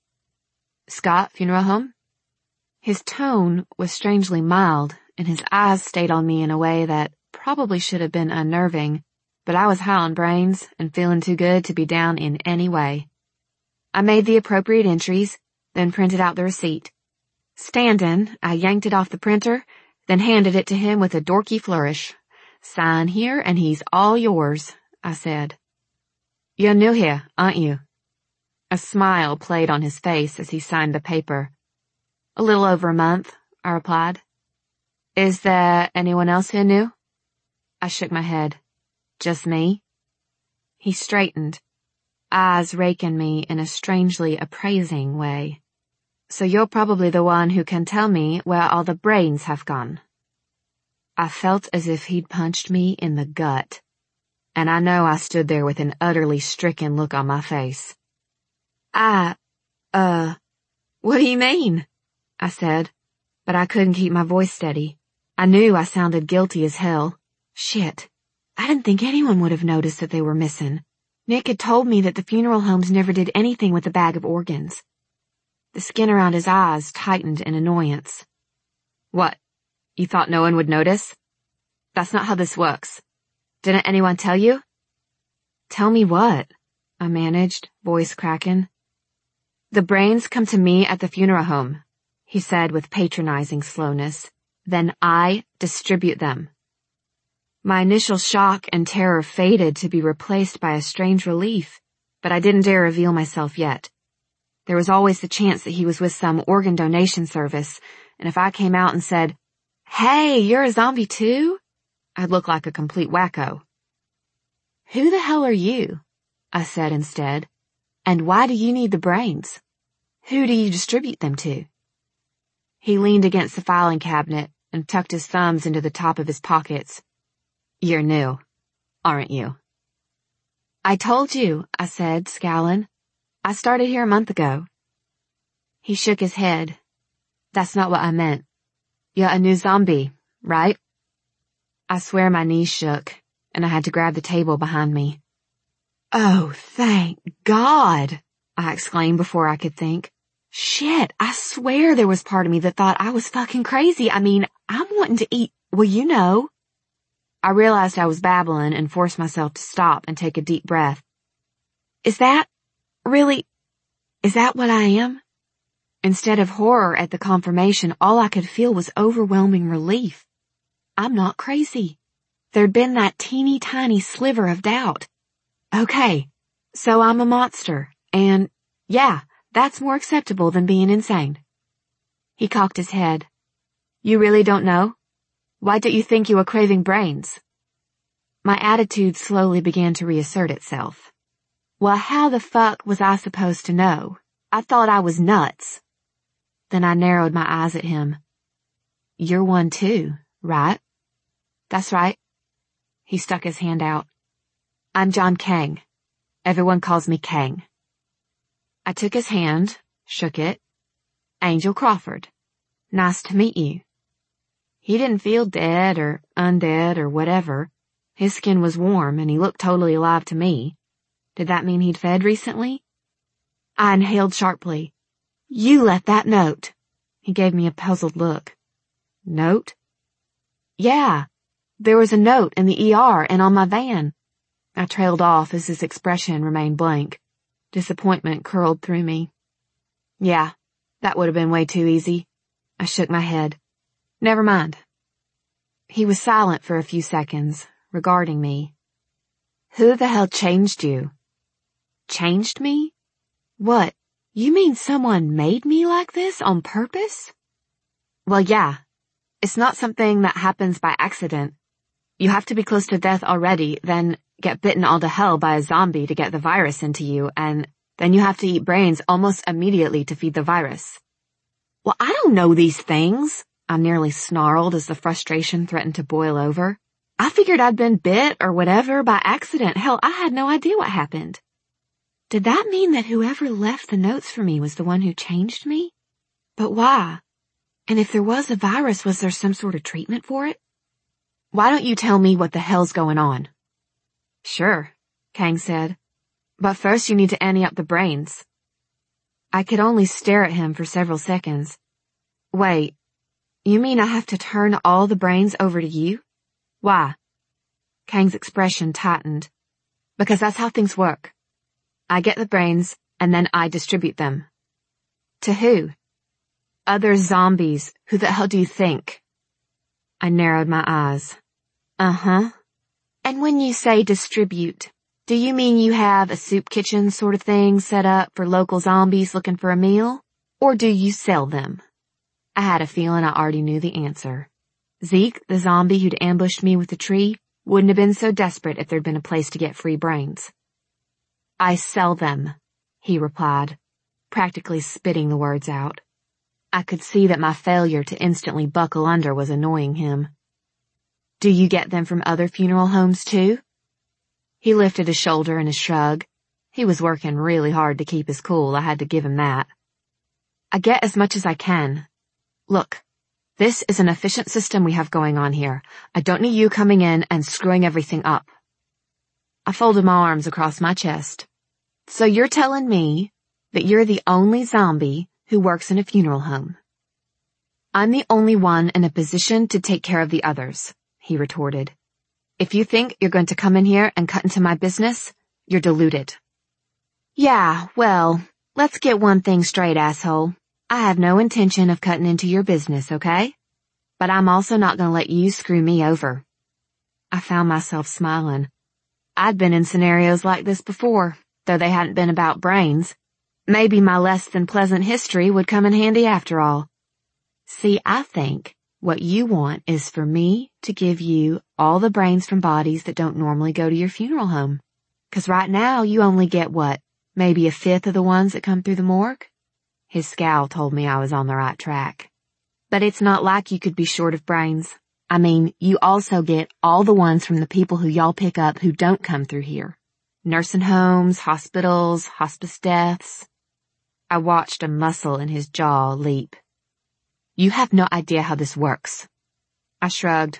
Scott Funeral Home? His tone was strangely mild, and his eyes stayed on me in a way that probably should have been unnerving, but I was high on brains and feeling too good to be down in any way. I made the appropriate entries, then printed out the receipt. Standing, I yanked it off the printer, then handed it to him with a dorky flourish. Sign here and he's all yours, I said. You're new here, aren't you? A smile played on his face as he signed the paper. A little over a month, I replied. Is there anyone else here new? I shook my head. Just me? He straightened, eyes raking me in a strangely appraising way. So you're probably the one who can tell me where all the brains have gone. I felt as if he'd punched me in the gut, and I know I stood there with an utterly stricken look on my face. I, uh, what do you mean? I said, but I couldn't keep my voice steady. I knew I sounded guilty as hell. Shit. I didn't think anyone would have noticed that they were missing. Nick had told me that the funeral homes never did anything with the bag of organs. The skin around his eyes tightened in annoyance. What? You thought no one would notice? That's not how this works. Didn't anyone tell you? Tell me what? I managed, voice cracking. The brains come to me at the funeral home, he said with patronizing slowness. Then I distribute them. My initial shock and terror faded to be replaced by a strange relief, but I didn't dare reveal myself yet. There was always the chance that he was with some organ donation service, and if I came out and said, "Hey, you're a zombie too?" I'd look like a complete wacko. Who the hell are you? I said instead. And why do you need the brains? Who do you distribute them to? He leaned against the filing cabinet and tucked his thumbs into the top of his pockets. You're new, aren't you? I told you, I said, scowling. I started here a month ago. He shook his head. That's not what I meant. You're a new zombie, right? I swear my knees shook, and I had to grab the table behind me. Oh, thank God, I exclaimed before I could think. Shit, I swear there was part of me that thought I was fucking crazy. I mean, I'm wanting to eat, well, you know. I realized I was babbling and forced myself to stop and take a deep breath. Is that, really, is that what I am? Instead of horror at the confirmation, all I could feel was overwhelming relief. I'm not crazy. There'd been that teeny tiny sliver of doubt. Okay, so I'm a monster, and, yeah, that's more acceptable than being insane. He cocked his head. You really don't know? Why did you think you were craving brains? My attitude slowly began to reassert itself. Well, how the fuck was I supposed to know? I thought I was nuts. Then I narrowed my eyes at him. You're one too, right? That's right. He stuck his hand out. I'm John Kang. Everyone calls me Kang. I took his hand, shook it. Angel Crawford. Nice to meet you. He didn't feel dead or undead or whatever. His skin was warm and he looked totally alive to me. Did that mean he'd fed recently? I inhaled sharply. You left that note. He gave me a puzzled look. Note? Yeah. There was a note in the E R and on my van. I trailed off as his expression remained blank. Disappointment curled through me. Yeah, that would have been way too easy. I shook my head. Never mind. He was silent for a few seconds, regarding me. Who the hell changed you? Changed me? What? You mean someone made me like this on purpose? Well, yeah. It's not something that happens by accident. You have to be close to death already, then get bitten all to hell by a zombie to get the virus into you, and then you have to eat brains almost immediately to feed the virus. Well, I don't know these things, I nearly snarled as the frustration threatened to boil over. I figured I'd been bit or whatever by accident. Hell, I had no idea what happened. Did that mean that whoever left the notes for me was the one who changed me? But why? And if there was a virus, was there some sort of treatment for it? Why don't you tell me what the hell's going on? Sure, Kang said. But first you need to ante up the brains. I could only stare at him for several seconds. Wait, you mean I have to turn all the brains over to you? Why? Kang's expression tightened. Because that's how things work. I get the brains, and then I distribute them. To who? Other zombies. Who the hell do you think? I narrowed my eyes. Uh-huh. And when you say distribute, do you mean you have a soup kitchen sort of thing set up for local zombies looking for a meal? Or do you sell them? I had a feeling I already knew the answer. Zeke, the zombie who'd ambushed me with the tree, wouldn't have been so desperate if there'd been a place to get free brains. I sell them, he replied, practically spitting the words out. I could see that my failure to instantly buckle under was annoying him. Do you get them from other funeral homes too? He lifted a shoulder in a shrug. He was working really hard to keep his cool, I had to give him that. I get as much as I can. Look, this is an efficient system we have going on here. I don't need you coming in and screwing everything up. I folded my arms across my chest. So you're telling me that you're the only zombie who works in a funeral home? I'm the only one in a position to take care of the others, he retorted. If you think you're going to come in here and cut into my business, you're deluded. Yeah, well, let's get one thing straight, asshole. I have no intention of cutting into your business, okay? But I'm also not going to let you screw me over. I found myself smiling. I'd been in scenarios like this before, though they hadn't been about brains. Maybe my less than pleasant history would come in handy after all. See, I think what you want is for me to give you all the brains from bodies that don't normally go to your funeral home. 'Cause right now you only get what, maybe a fifth of the ones that come through the morgue? His scowl told me I was on the right track. But it's not like you could be short of brains. I mean, you also get all the ones from the people who y'all pick up who don't come through here. Nursing homes, hospitals, hospice deaths. I watched a muscle in his jaw leap. You have no idea how this works. I shrugged.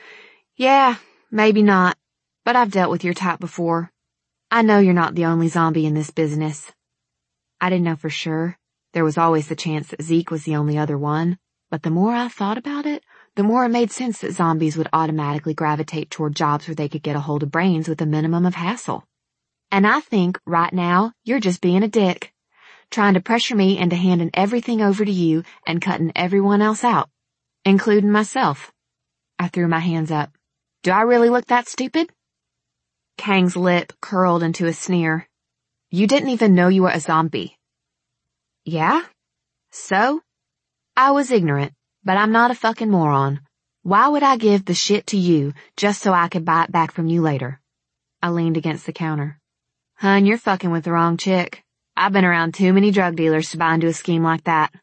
Yeah, maybe not, but I've dealt with your type before. I know you're not the only zombie in this business. I didn't know for sure. There was always the chance that Zeke was the only other one, but the more I thought about it, the more it made sense that zombies would automatically gravitate toward jobs where they could get a hold of brains with a minimum of hassle. And I think, right now, you're just being a dick, trying to pressure me into handing everything over to you and cutting everyone else out, including myself. I threw my hands up. Do I really look that stupid? Kang's lip curled into a sneer. You didn't even know you were a zombie. Yeah? So? I was ignorant, but I'm not a fucking moron. Why would I give the shit to you just so I could buy it back from you later? I leaned against the counter. Hun, you're fucking with the wrong chick. I've been around too many drug dealers to buy into a scheme like that.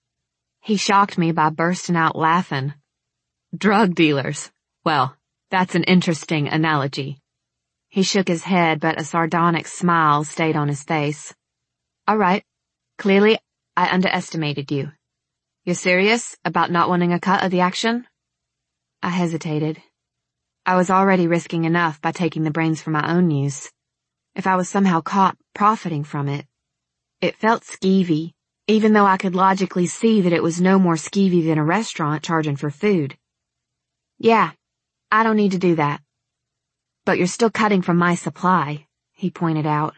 He shocked me by bursting out laughing. Drug dealers. Well, that's an interesting analogy. He shook his head, but a sardonic smile stayed on his face. All right. Clearly, I underestimated you. You're serious about not wanting a cut of the action? I hesitated. I was already risking enough by taking the brains for my own use. If I was somehow caught profiting from it, it felt skeevy, even though I could logically see that it was no more skeevy than a restaurant charging for food. Yeah, I don't need to do that. But you're still cutting from my supply, he pointed out.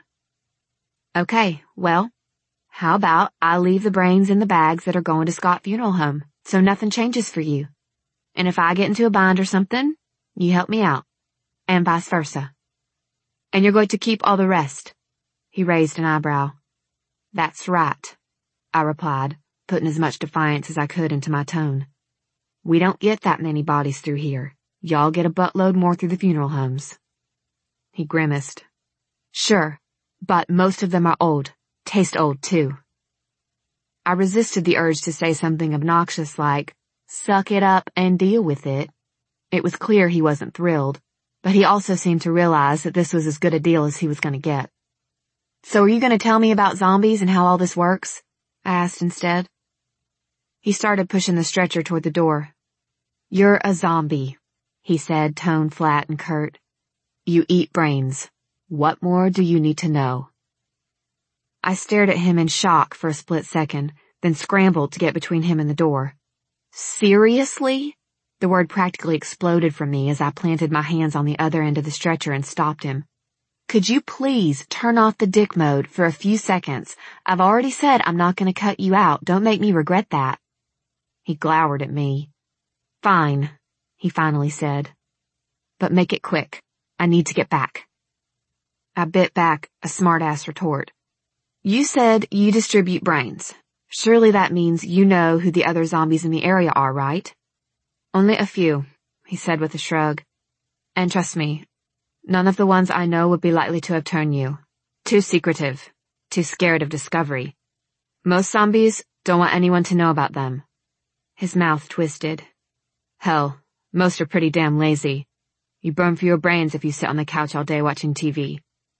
Okay, well, how about I leave the brains in the bags that are going to Scott Funeral Home, so nothing changes for you. And if I get into a bind or something, you help me out. And vice versa. And you're going to keep all the rest. He raised an eyebrow. That's right, I replied, putting as much defiance as I could into my tone. We don't get that many bodies through here. Y'all get a buttload more through the funeral homes. He grimaced. Sure, but most of them are old. Taste old, too. I resisted the urge to say something obnoxious like, suck it up and deal with it. It was clear he wasn't thrilled, but he also seemed to realize that this was as good a deal as he was going to get. So are you going to tell me about zombies and how all this works? I asked instead. He started pushing the stretcher toward the door. You're a zombie, he said, tone flat and curt. You eat brains. What more do you need to know? I stared at him in shock for a split second, then scrambled to get between him and the door. Seriously? The word practically exploded from me as I planted my hands on the other end of the stretcher and stopped him. Could you please turn off the dick mode for a few seconds? I've already said I'm not going to cut you out. Don't make me regret that. He glowered at me. Fine, he finally said. But make it quick. I need to get back. I bit back a smart-ass retort. You said you distribute brains. Surely that means you know who the other zombies in the area are, right? Only a few, he said with a shrug. And trust me, none of the ones I know would be likely to have turned you. Too secretive. Too scared of discovery. Most zombies don't want anyone to know about them. His mouth twisted. Hell, most are pretty damn lazy. You burn fewer brains if you sit on the couch all day watching T V.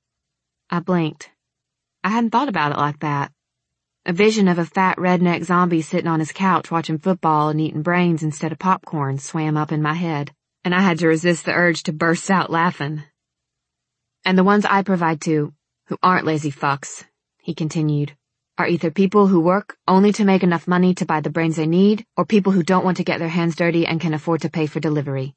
I blinked. I hadn't thought about it like that. A vision of a fat redneck zombie sitting on his couch watching football and eating brains instead of popcorn swam up in my head, and I had to resist the urge to burst out laughing. And the ones I provide to, who aren't lazy fucks, he continued, are either people who work only to make enough money to buy the brains they need, or people who don't want to get their hands dirty and can afford to pay for delivery.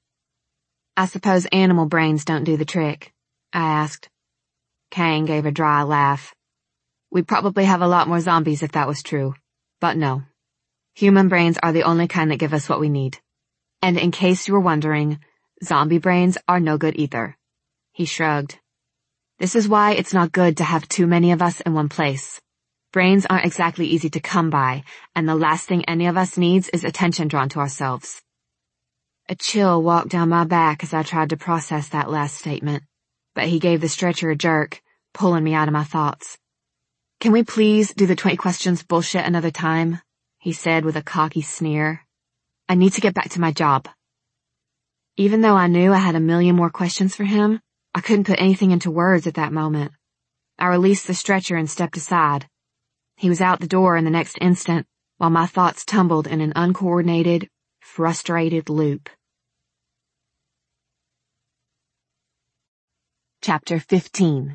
I suppose animal brains don't do the trick, I asked. Kang gave a dry laugh. We'd probably have a lot more zombies if that was true. But no. Human brains are the only kind that give us what we need. And in case you were wondering, zombie brains are no good either. He shrugged. This is why it's not good to have too many of us in one place. Brains aren't exactly easy to come by, and the last thing any of us needs is attention drawn to ourselves. A chill walked down my back as I tried to process that last statement, but he gave the stretcher a jerk, pulling me out of my thoughts. Can we please do the twenty questions bullshit another time? He said with a cocky sneer. I need to get back to my job. Even though I knew I had a million more questions for him, I couldn't put anything into words at that moment. I released the stretcher and stepped aside. He was out the door in the next instant, while my thoughts tumbled in an uncoordinated, frustrated loop. Chapter fifteen.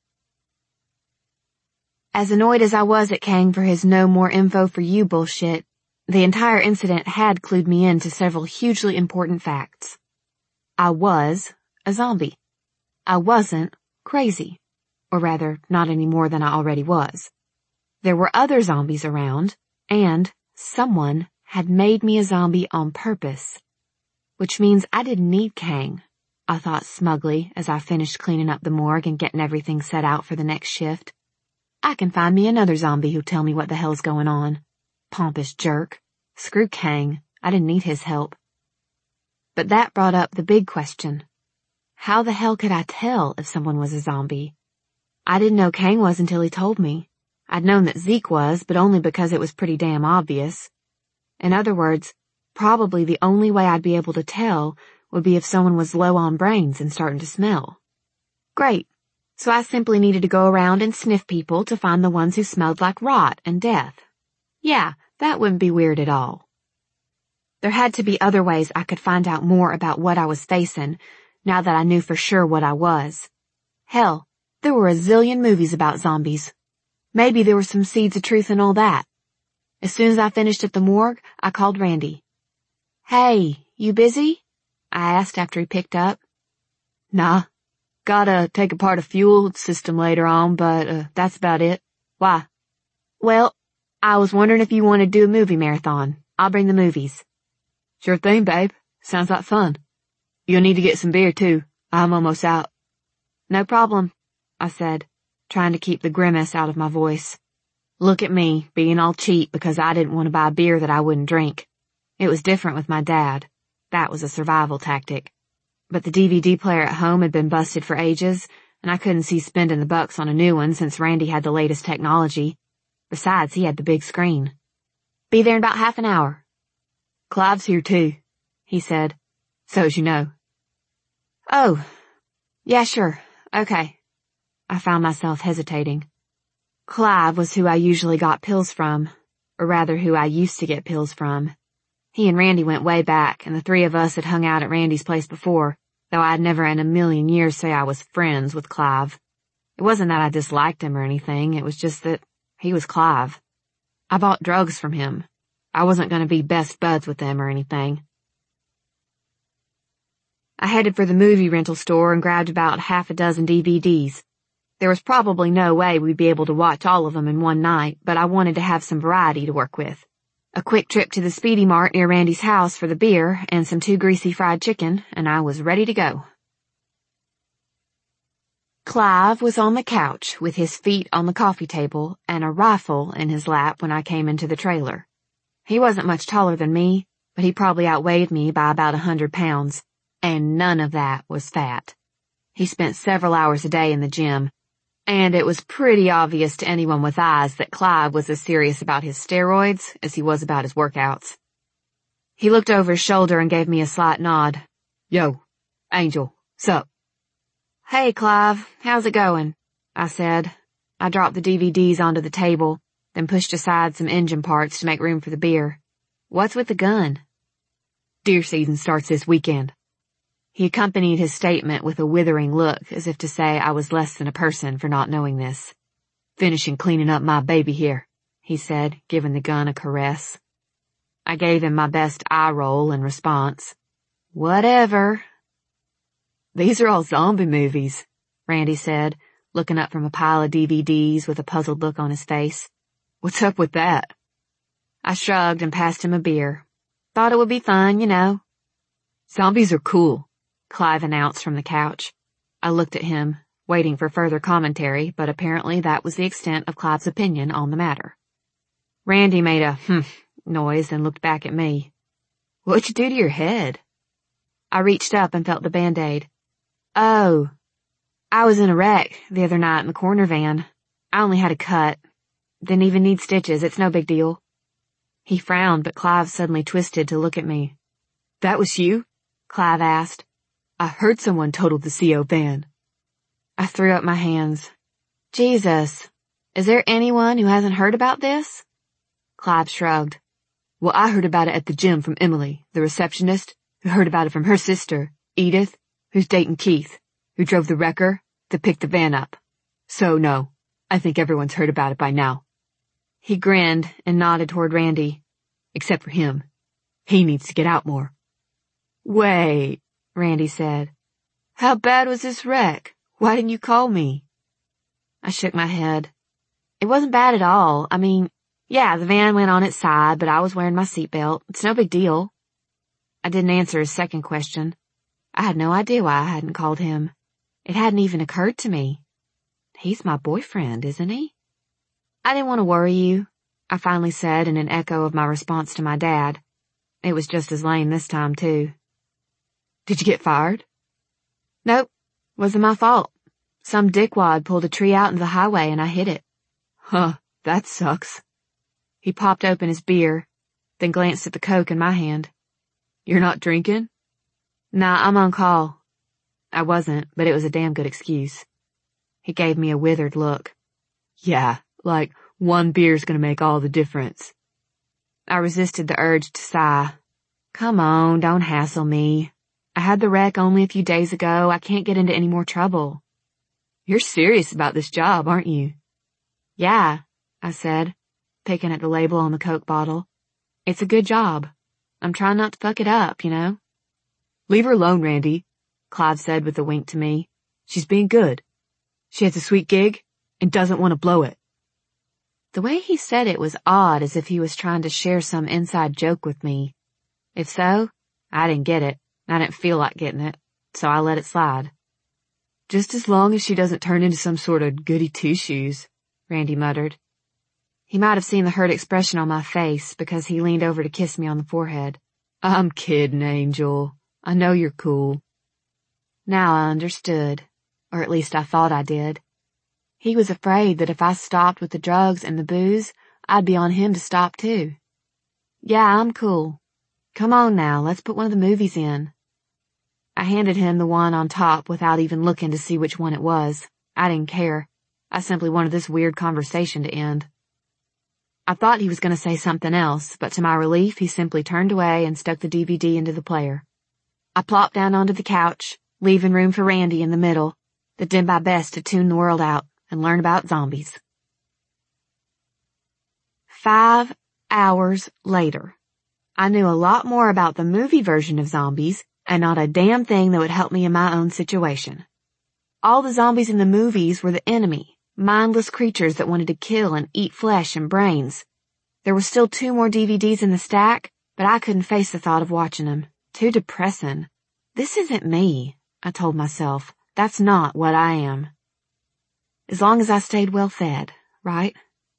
As annoyed as I was at Kang for his no more info for you bullshit, the entire incident had clued me into several hugely important facts. I was a zombie. I wasn't crazy. Or rather, not any more than I already was. There were other zombies around, and someone had made me a zombie on purpose. Which means I didn't need Kang, I thought smugly as I finished cleaning up the morgue and getting everything set out for the next shift. I can find me another zombie who'll tell me what the hell's going on. Pompous jerk. Screw Kang. I didn't need his help. But that brought up the big question. How the hell could I tell if someone was a zombie? I didn't know Kang was until he told me. I'd known that Zeke was, but only because it was pretty damn obvious. In other words, probably the only way I'd be able to tell would be if someone was low on brains and starting to smell. Great. So I simply needed to go around and sniff people to find the ones who smelled like rot and death. Yeah, that wouldn't be weird at all. There had to be other ways I could find out more about what I was facing, now that I knew for sure what I was. Hell, there were a zillion movies about zombies. Maybe there were some seeds of truth in all that. As soon as I finished at the morgue, I called Randy. Hey, you busy? I asked after he picked up. Nah. Gotta take apart a fuel system later on, but uh, that's about it. Why? Well, I was wondering if you want to do a movie marathon. I'll bring the movies. Sure thing, babe. Sounds like fun. You'll need to get some beer, too. I'm almost out. No problem, I said, trying to keep the grimace out of my voice. Look at me, being all cheap because I didn't want to buy beer that I wouldn't drink. It was different with my dad. That was a survival tactic. But the D V D player at home had been busted for ages, and I couldn't see spending the bucks on a new one since Randy had the latest technology. Besides, he had the big screen. Be there in about half an hour. Clive's here too, he said. So as you know. Oh, yeah, sure. Okay. I found myself hesitating. Clive was who I usually got pills from, or rather who I used to get pills from. He and Randy went way back, and the three of us had hung out at Randy's place before, though I'd never in a million years say I was friends with Clive. It wasn't that I disliked him or anything, it was just that he was Clive. I bought drugs from him. I wasn't going to be best buds with him or anything. I headed for the movie rental store and grabbed about half a dozen D V Ds. There was probably no way we'd be able to watch all of them in one night, but I wanted to have some variety to work with. A quick trip to the Speedy Mart near Randy's house for the beer and some too greasy fried chicken, and I was ready to go. Clive was on the couch with his feet on the coffee table and a rifle in his lap when I came into the trailer. He wasn't much taller than me, but he probably outweighed me by about a hundred pounds, and none of that was fat. He spent several hours a day in the gym, and it was pretty obvious to anyone with eyes that Clive was as serious about his steroids as he was about his workouts. He looked over his shoulder and gave me a slight nod. Yo, Angel, sup? Hey, Clive, how's it going? I said. I dropped the D V Ds onto the table, then pushed aside some engine parts to make room for the beer. What's with the gun? Deer season starts this weekend. He accompanied his statement with a withering look, as if to say I was less than a person for not knowing this. Finishing cleaning up my baby here, he said, giving the gun a caress. I gave him my best eye roll in response. Whatever. These are all zombie movies, Randy said, looking up from a pile of D V Ds with a puzzled look on his face. What's up with that? I shrugged and passed him a beer. Thought it would be fun, you know. Zombies are cool, Clive announced from the couch. I looked at him, waiting for further commentary, but apparently that was the extent of Clive's opinion on the matter. Randy made a hmm noise and looked back at me. What'd you do to your head? I reached up and felt the Band-Aid. Oh, I was in a wreck the other night in the corner van. I only had a cut. Didn't even need stitches, it's no big deal. He frowned, but Clive suddenly twisted to look at me. That was you? Clive asked. I heard someone totaled the C O van. I threw up my hands. Jesus, is there anyone who hasn't heard about this? Clive shrugged. Well, I heard about it at the gym from Emily, the receptionist, who heard about it from her sister, Edith, who's dating Keith, who drove the wrecker that picked the van up. So no, I think everyone's heard about it by now. He grinned and nodded toward Randy. Except for him. He needs to get out more. Wait, Randy said. How bad was this wreck? Why didn't you call me? I shook my head. It wasn't bad at all. I mean, yeah, the van went on its side, but I was wearing my seatbelt. It's no big deal. I didn't answer his second question. I had no idea why I hadn't called him. It hadn't even occurred to me. He's my boyfriend, isn't he? I didn't want to worry you, I finally said in an echo of my response to my dad. It was just as lame this time, too. Did you get fired? Nope. Wasn't my fault. Some dickwad pulled a tree out into the highway and I hit it. Huh, that sucks. He popped open his beer, then glanced at the Coke in my hand. You're not drinking? Nah, I'm on call. I wasn't, but it was a damn good excuse. He gave me a withered look. Yeah, like one beer's gonna make all the difference. I resisted the urge to sigh. Come on, don't hassle me. I had the wreck only a few days ago. I can't get into any more trouble. You're serious about this job, aren't you? Yeah, I said, picking at the label on the Coke bottle. It's a good job. I'm trying not to fuck it up, you know? Leave her alone, Randy, Clive said with a wink to me. She's being good. She has a sweet gig and doesn't want to blow it. The way he said it was odd, as if he was trying to share some inside joke with me. If so, I didn't get it. I didn't feel like getting it, so I let it slide. Just as long as she doesn't turn into some sort of goody two-shoes, Randy muttered. He might have seen the hurt expression on my face because he leaned over to kiss me on the forehead. I'm kidding, Angel. I know you're cool. Now I understood, or at least I thought I did. He was afraid that if I stopped with the drugs and the booze, I'd be on him to stop too. Yeah, I'm cool. Come on now, let's put one of the movies in. I handed him the one on top without even looking to see which one it was. I didn't care. I simply wanted this weird conversation to end. I thought he was going to say something else, but to my relief, he simply turned away and stuck the D V D into the player. I plopped down onto the couch, leaving room for Randy in the middle, that did my best to tune the world out and learn about zombies. Five hours later, I knew a lot more about the movie version of zombies and not a damn thing that would help me in my own situation. All the zombies in the movies were the enemy, mindless creatures that wanted to kill and eat flesh and brains. There were still two more D V Ds in the stack, but I couldn't face the thought of watching them. Too depressing. This isn't me, I told myself. That's not what I am. As long as I stayed well fed, right?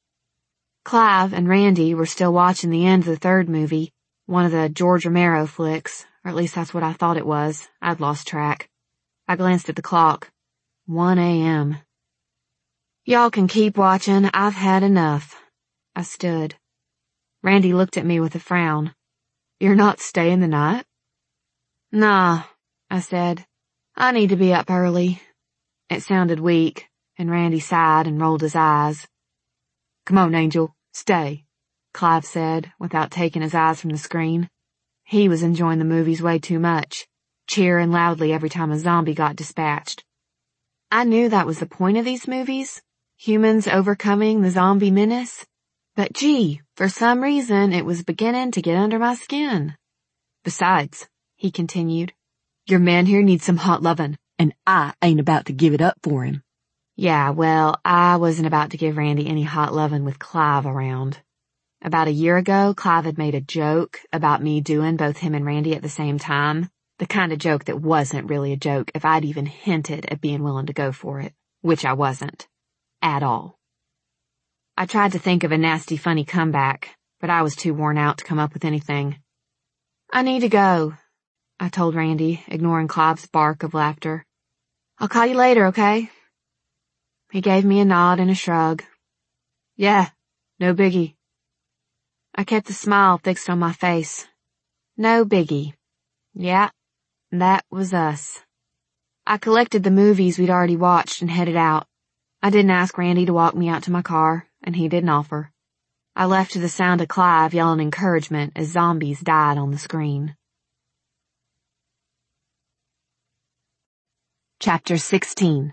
Clive and Randy were still watching the end of the third movie, one of the George Romero flicks, or at least that's what I thought it was. I'd lost track. I glanced at the clock. one a m Y'all can keep watching. I've had enough. I stood. Randy looked at me with a frown. You're not staying the night? Nah, I said. I need to be up early. It sounded weak, and Randy sighed and rolled his eyes. Come on, Angel, stay, Clive said, without taking his eyes from the screen. He was enjoying the movies way too much, cheering loudly every time a zombie got dispatched. I knew that was the point of these movies, humans overcoming the zombie menace, but gee, for some reason it was beginning to get under my skin. Besides, he continued, your man here needs some hot lovin', and I ain't about to give it up for him. Yeah, well, I wasn't about to give Randy any hot lovin' with Clive around. About a year ago, Clive had made a joke about me doing both him and Randy at the same time, the kind of joke that wasn't really a joke if I'd even hinted at being willing to go for it, which I wasn't. At all. I tried to think of a nasty, funny comeback, but I was too worn out to come up with anything. I need to go, I told Randy, ignoring Clive's bark of laughter. I'll call you later, okay? He gave me a nod and a shrug. Yeah, no biggie. I kept the smile fixed on my face. No biggie. Yeah, that was us. I collected the movies we'd already watched and headed out. I didn't ask Randy to walk me out to my car, and he didn't offer. I left to the sound of Clive yelling encouragement as zombies died on the screen. Chapter sixteen.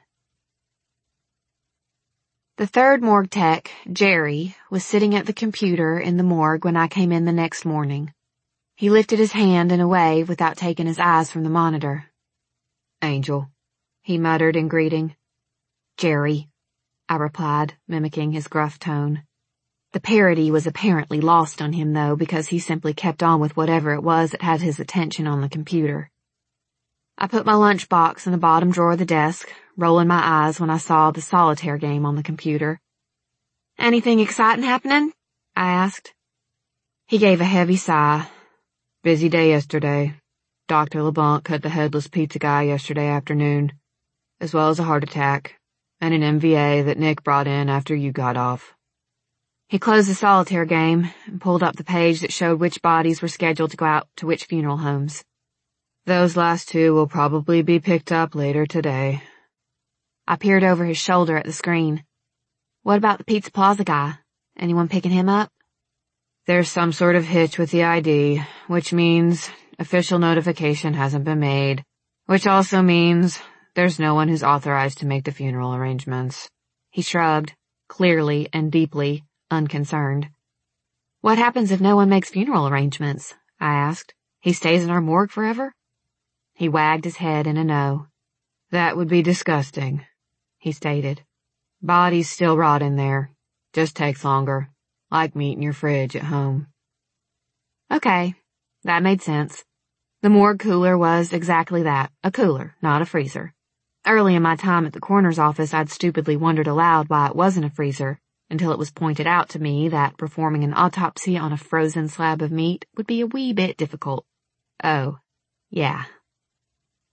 The third morgue tech, Jerry, was sitting at the computer in the morgue when I came in the next morning. He lifted his hand in a wave without taking his eyes from the monitor. Angel, he muttered in greeting. Jerry, I replied, mimicking his gruff tone. The parody was apparently lost on him, though, because he simply kept on with whatever it was that had his attention on the computer. I put my lunchbox in the bottom drawer of the desk, rolling my eyes when I saw the solitaire game on the computer. Anything exciting happening? I asked. He gave a heavy sigh. Busy day yesterday. Doctor LeBlanc cut the headless pizza guy yesterday afternoon, as well as a heart attack, and an M V A that Nick brought in after you got off. He closed the solitaire game and pulled up the page that showed which bodies were scheduled to go out to which funeral homes. Those last two will probably be picked up later today. I peered over his shoulder at the screen. What about the Pizza Plaza guy? Anyone picking him up? There's some sort of hitch with the I D, which means official notification hasn't been made, which also means there's no one who's authorized to make the funeral arrangements. He shrugged, clearly and deeply unconcerned. What happens if no one makes funeral arrangements? I asked. He stays in our morgue forever? He wagged his head in a no. That would be disgusting, he stated. Bodies still rot in there. Just takes longer. Like meat in your fridge at home. Okay, that made sense. The morgue cooler was exactly that, a cooler, not a freezer. Early in my time at the coroner's office, I'd stupidly wondered aloud why it wasn't a freezer, until it was pointed out to me that performing an autopsy on a frozen slab of meat would be a wee bit difficult. Oh, yeah,